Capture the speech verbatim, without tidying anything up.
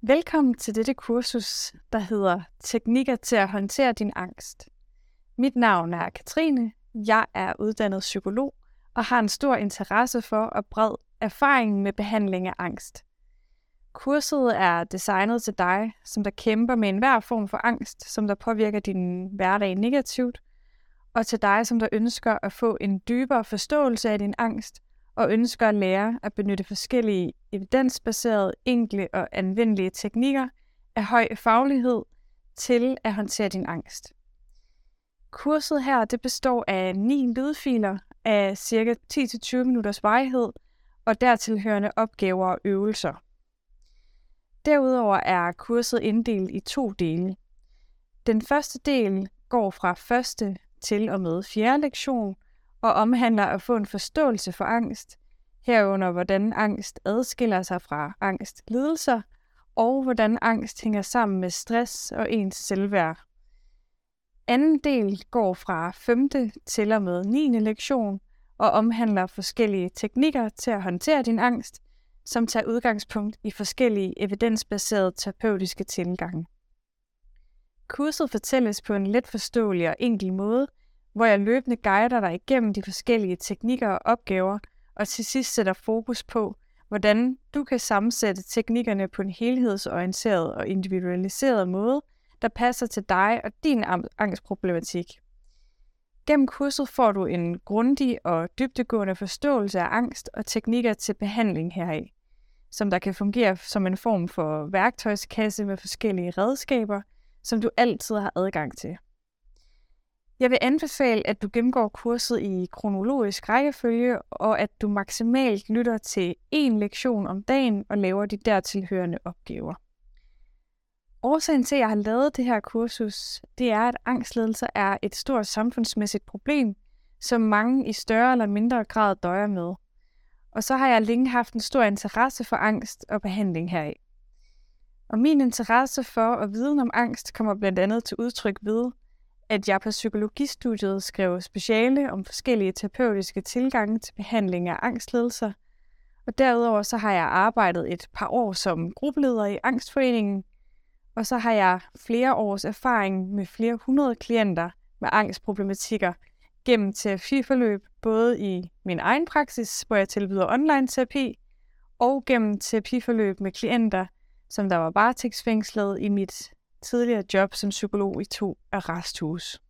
Velkommen til dette kursus, der hedder Teknikker til at håndtere din angst. Mit navn er Katrine, jeg er uddannet psykolog og har en stor interesse for og bred erfaring med behandling af angst. Kurset er designet til dig, som der kæmper med enhver form for angst, som der påvirker din hverdag negativt, og til dig, som der ønsker at få en dybere forståelse af din angst, og ønsker at lære at benytte forskellige evidensbaserede, enkle og anvendelige teknikker af høj faglighed til at håndtere din angst. Kurset her det består af ni lydfiler af cirka ti til tyve minutters varighed og dertilhørende opgaver og øvelser. Derudover er kurset inddelt i to dele. Den første del går fra første til og med fjerde lektion, og omhandler at få en forståelse for angst, herunder hvordan angst adskiller sig fra angstlidelser, og hvordan angst hænger sammen med stress og ens selvværd. Anden del går fra femte til og med niende lektion, og omhandler forskellige teknikker til at håndtere din angst, som tager udgangspunkt i forskellige evidensbaserede terapeutiske tilgange. Kurset fortælles på en let forståelig og enkel måde, hvor jeg løbende guider dig igennem de forskellige teknikker og opgaver, og til sidst sætter fokus på, hvordan du kan sammensætte teknikkerne på en helhedsorienteret og individualiseret måde, der passer til dig og din angstproblematik. Gennem kurset får du en grundig og dybdegående forståelse af angst og teknikker til behandling heraf, som der kan fungere som en form for værktøjskasse med forskellige redskaber, som du altid har adgang til. Jeg vil anbefale, at du gennemgår kurset i kronologisk rækkefølge, og at du maksimalt lytter til én lektion om dagen og laver de dertilhørende opgaver. Årsagen til, at jeg har lavet det her kursus, det er, at angstlidelser er et stort samfundsmæssigt problem, som mange i større eller mindre grad døjer med. Og så har jeg længe haft en stor interesse for angst og behandling heraf. Og min interesse for og viden om angst kommer blandt andet til udtryk ved, at jeg på psykologistudiet skrev speciale om forskellige terapeutiske tilgange til behandling af angstlidelser. Og derudover så har jeg arbejdet et par år som gruppeleder i Angstforeningen, og så har jeg flere års erfaring med flere hundrede klienter med angstproblematikker gennem terapiforløb, både i min egen praksis, hvor jeg tilbyder online terapi, og gennem terapiforløb med klienter, som der var varetægtsfængslet i mit tidligere job som psykolog i to arresthuse.